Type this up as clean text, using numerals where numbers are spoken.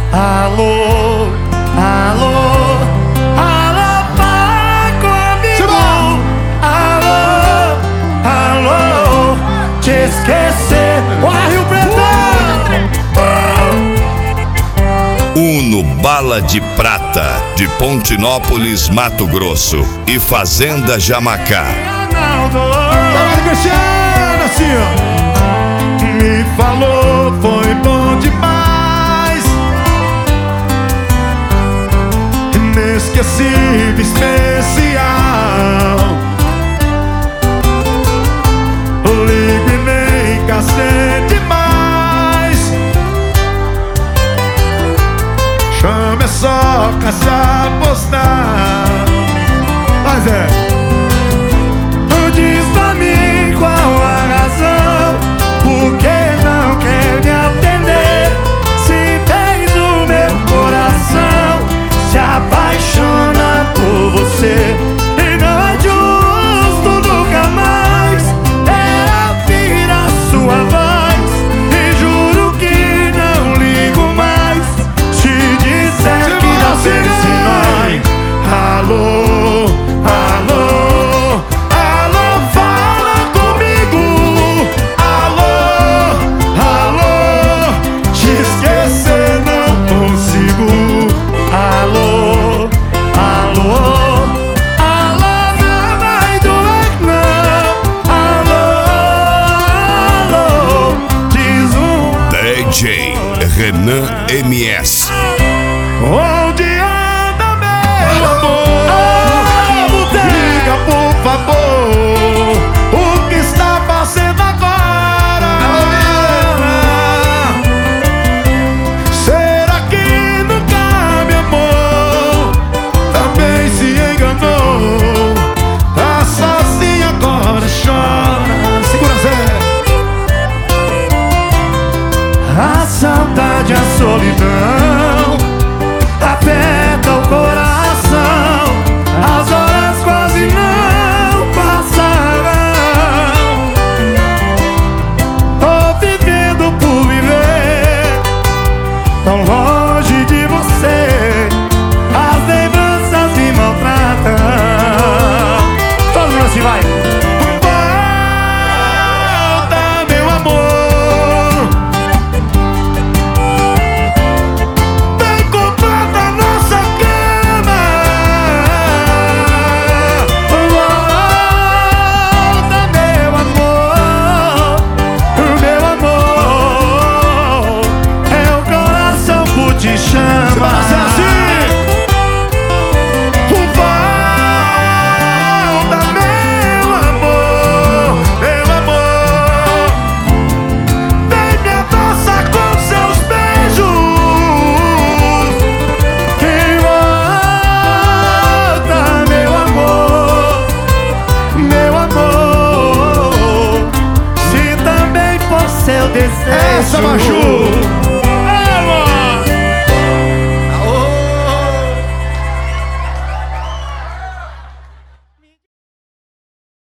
Alô, alô, alô, fala comigo. Alô, alô, te esquecer. Rio Pretão. Uno Bala de Prata, de Pontinópolis, Mato Grosso, e Fazenda Jamacá. Cristiano, assim, ó. Me falou, foi bom demais, inesquecível, especial. Ligo e nem cacete mais. Chame só caixa postal. Mas diz pra mim qual a razão, por que não quer me atender? Se tens o meu coração, se apaixona por você. E não é justo nunca mais ouvir a sua voz. E juro que não ligo mais se disser que não pense em nós. Alô, alô, alô, fala comigo. Alô, alô, te esquecer não consigo. Alô, alô, alô, não vai doer não. Alô, alô, diz DJ Renan MS. onde anda meu amor? Diga por favor, o que está fazendo agora? Será que nunca me amou? Também se enganou. Tá sozinha agora, chora. Segura, Zé. A saudade, a solidão aperta o coração. As horas quase não passarão. Tô vivendo por viver, tão longe de você. As lembranças me maltratam. Todo mundo assim vai. Volta, meu amor. Vem comprar da nossa cama. Volta, meu amor. Meu amor, é o coração por te chamar.